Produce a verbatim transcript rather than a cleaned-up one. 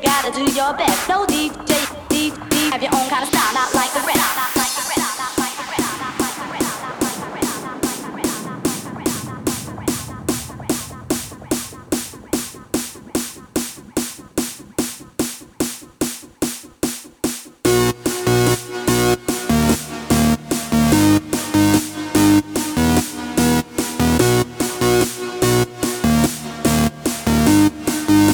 gotta do your best. No D J, D J, have your own kind of style, not like the rest.